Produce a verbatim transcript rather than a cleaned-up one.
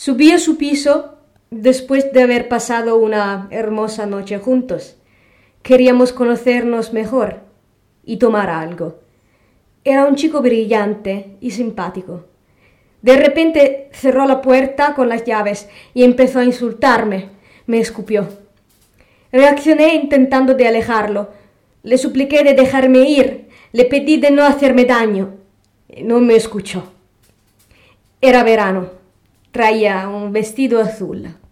Subí a su piso después de haber pasado una hermosa noche juntos. Queríamos conocernos mejor y tomar algo. Era un chico brillante y simpático. De repente cerró la puerta con las llaves y empezó a insultarme. Me escupió. Reaccioné intentando de alejarlo. Le supliqué de dejarme ir. Le pedí de no hacerme daño. No me escuchó. Era verano. Traía un vestido azul.